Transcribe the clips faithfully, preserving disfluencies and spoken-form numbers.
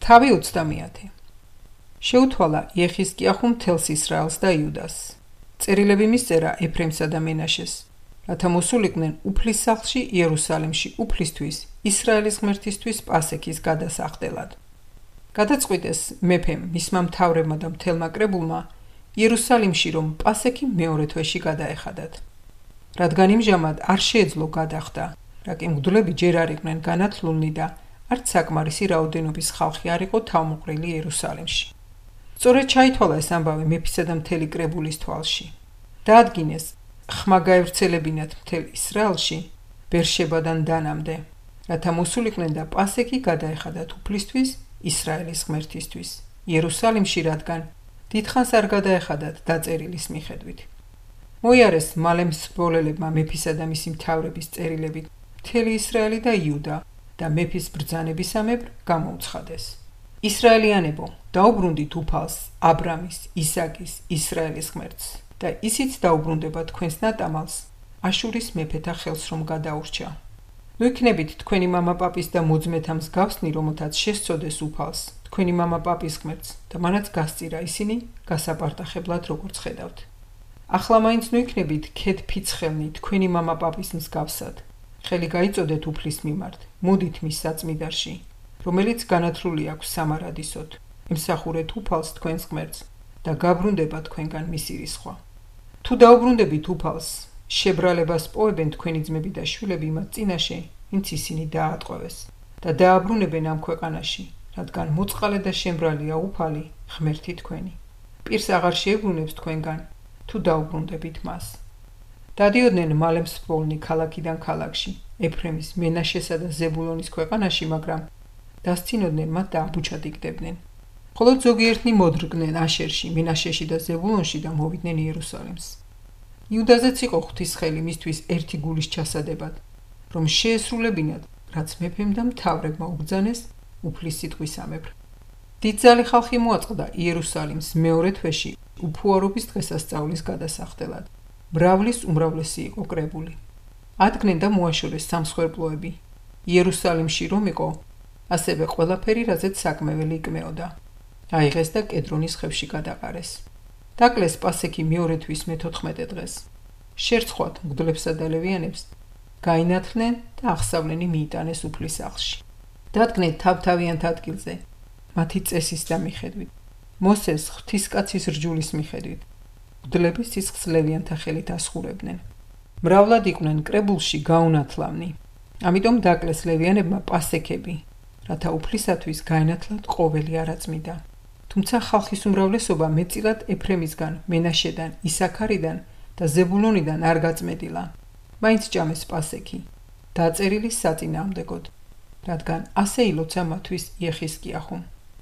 თავი ოცდამეათე. შეუთვალა იეხიზკიახუ მთელს ისრაელს და იუდას. წერილები მისწერა ეფრემსა და მენაშეს, რათა მოსულიყვნენ უფლის სახლში იერუსალიმში უფლისთვის, ისრაელის ღმერთისთვის პასექის გადასახდელად. გადაწყვიტეს მეფემ, მისმა მთავრებმა და მთელმა კრებულმა იერუსალიმში რომ პასექი მეორე თვეში გადაეხადათ. რადგან იმჟამად არ შეეძლო გადახდა, რაკი მღვდლები ჯერ არ იყვნენ განათლულნი და არც საკმარისი რაოდენობის ხალხი არ იყო თავმოყრილი იერუსალიმში. სწორედ ჩაითვალა ეს ამბავი მეფისა და მთელი კრებულის თვალში. დაადგინეს ხმა გაევრცელებინათ მთელ ისრაელში, ბერშებადან დანამდე, რათა მოსულიყვნენ და პასექი გადაეხადათ უფლისთვის, ისრაელის ღმერთისთვის, იერუსალიმში, რადგან დიდხანს არ გადაეხადათ დაწერილის მიხედვით. მოიარეს მალე მსრბოლებმა მეფისა და მისი მთავრების წერილებით მთელი ისრაელი და იუდა და მეფის ბრძანებისამებრ გამოუცხადეს. ისრაელიანებო, დაუბრუნდით უფალს, აბრამის, ისაკის, ისრაელის ღმერთს და ისიც დაუბრუნდება თქვენს ნატამალს, აშურის მეფეთა ხელს რომ გადაურჩა. ნუ იქნებით თქვენი მამაპაპის და მოძმეთა მსგავსნი, რომელთაც შესწოდეს უფალს, თქვენი მამაპაპის ღმერთს და მანაც გასწირა ისინი გასაპარტახებლად როგორც ხედავთ. ახლა მაინც ნუ იქნებით ქედფიცხელნი თქვენი მამაპაპის მსგავსად. ხელი გაიწოდეთ უფლის მიმართ, მოდით მის საწმიდარში, რომელიც განათლული აქვს სამარადისოდ, ემსახურეთ უფალს თქვენს ღმერთს და გაბრუნდება თქვენგან მისი რისხვა. თუ დაუბრუნდებით უფალს, შებრალებას პოებენ თქვენი ძმები და შვილები მათ წინაშე, ვინც ისინი დაატყვევეს და დააბრუნებენ ამ ქვეყანაში, რადგან მოწყალე და შემბრალია უფალი, ღმერთი თქვენი. პირს აღარ შეებრუნებს თქვენგან, თუ დაუბრუნდებით მას. დადიოდნენ მალე მსრბოლნი ქალაქიდან ქალაქში, ეფრემის, მენაშესა და ზებულონის ქვეყანაში, მაგრამ დასცინოდნენ მათ და აბუჩად იგდებდნენ. ხოლო ზოგიერთნი მოდრგდნენ აშერში, მენაშეში და ზებულონში და მოვიდნენ იერუსალიმს. იუდაზეც იყო ღვთის ხელი მისთვის ერთი გულის ჩასადებად, რომ შეესრულებინათ, რაც მეფემ და მთავრებმა უბრძანეს უფლის სიტყვისამებრ. დიდძალი ხალხი მოაწყდა იერუსალიმს მეორე თვეში უფუარობის დღესასწაულის გადასახდელად. მრავლის უმრავლესი იყო კრებული. ადგნენ და მოაშორეს სამსხვერპლოები. იერუსალიმში რომ იყო, ასევე ყველაფერი, რაზეც საკმეველი იკმეოდა. აიღეს და კედრონის ხევში გადაყარეს. დაკლეს პასექი მეორე თვის მეთოთხმეტე დღეს. შერცხვათ მღვდლებსა და ლევიანებს, გაინათლნენ და აღსავლენი მიიტანეს უფლის სახლში. დადგნენ თავთავიანთ ადგილზე, მათი წესის და მიხედვით, მოსეს ღვთისკაცის რჯულის მიხედვით. მღვდლები სისხლს ლევიანთა ხელით ასხურებდნენ. მრავლად იყვნენ კრებულში გაუნათლავნი. ამიტომ დაკლეს ლევიანებმა პასექები, რათა უფლისათვის გაენათლათ ყოველი არაწმიდა. თუმცა ხალხის უმრავლესობა მეტწილად ეფრემისგან, მენაშედან, ისაქარიდან და ზებულონიდან არ გაწმენდილა. მაინც ჭამეს პასექი, დაწერილი საწინააღმდეგოდ, რადგან ასე ილოცა მათთვის იეხიზკიახუ.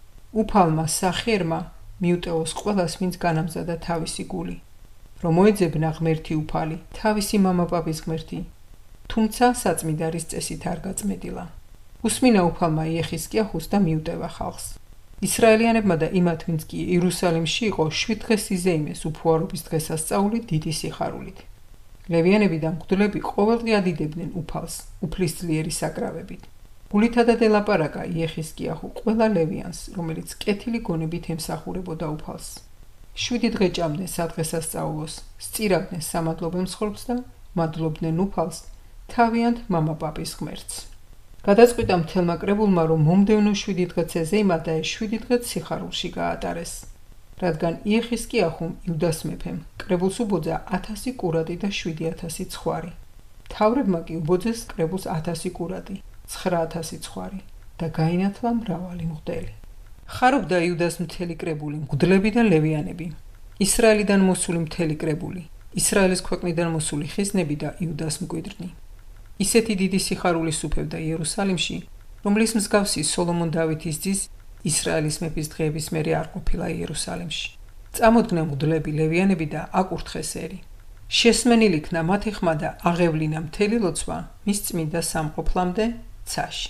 უფალმა სახიერმა მიუტევოს ყველას, ვინც განამზადა თავისი გული, რომ მოეძებნა ღმერთი უფალი, თავისი მამაპაპის ღმერთი, თუმცა საწმიდარის წესით არ გაწმენდილა. უსმინა უფალმა იეხიზკიახუს და მიუტევა ხალხს. ისრაელიანებმა და იმათ, ვინც კი იერუსალიმში იყო, შვიდ დღეს იზეიმეს უფუარობის დღესასწაული დიდი სიხარულით. ლევიანები და მღვდლები ყოველდღე ადიდებდნენ უფალს, უფლის ძლიერი საკრავებით. გულითადად ელაპარაკა იეხიზკიახუ ყველა ლევიანს, რომელიც კეთილი გონებით ემსახურებოდა უფალს. შვიდი დღე ჭამდნენ სადღესასწაულოს, სწირავდნენ სამადლობელ მსხვერპლს და მადლობდნენ უფალს, თავიანთ მამაპაპის ღმერთს. გადაწყვიტა მთელმა კრებულმა, რომ მომდევნო შვიდი დღეც ეზეიმა და ეს შვიდი დღეც სიხარულში გაატარეს. რადგან იეხიზკიახუმ იუდას მეფემ კრებულს უბოძა ათასი კურატი და შვიდი ათასი ცხვარი. მთავრებმა კი უბოძეს კრებულს ათასი კურატი, ცხრა ათასი ცხვარი და გაინათლა მრავალი მღვდელი. ხარობდა იუდას მთელი კრებული, მღვდლები და ლევიანები, ისრაელიდან მოსული მთელი კრებული, ისრაელის ქვეყნიდან მოსული ხიზნები და იუდას მკვიდრნი. ისეთი დიდი სიხარული სუფევდა იერუსალიმში, რომლის მსგავსი სოლომონ დავითის ძის ისრაელის მეფის დღეების მერე არ ყოფილა იერუსალიმში. წამოდგნენ მღვდლები, ლევიანები და აკურთხეს ერი. შესმენილი იქნა მათი ხმა და აღევლინა მთელი ლოცვა მის წმინდა სამყოფლამდე ცაში.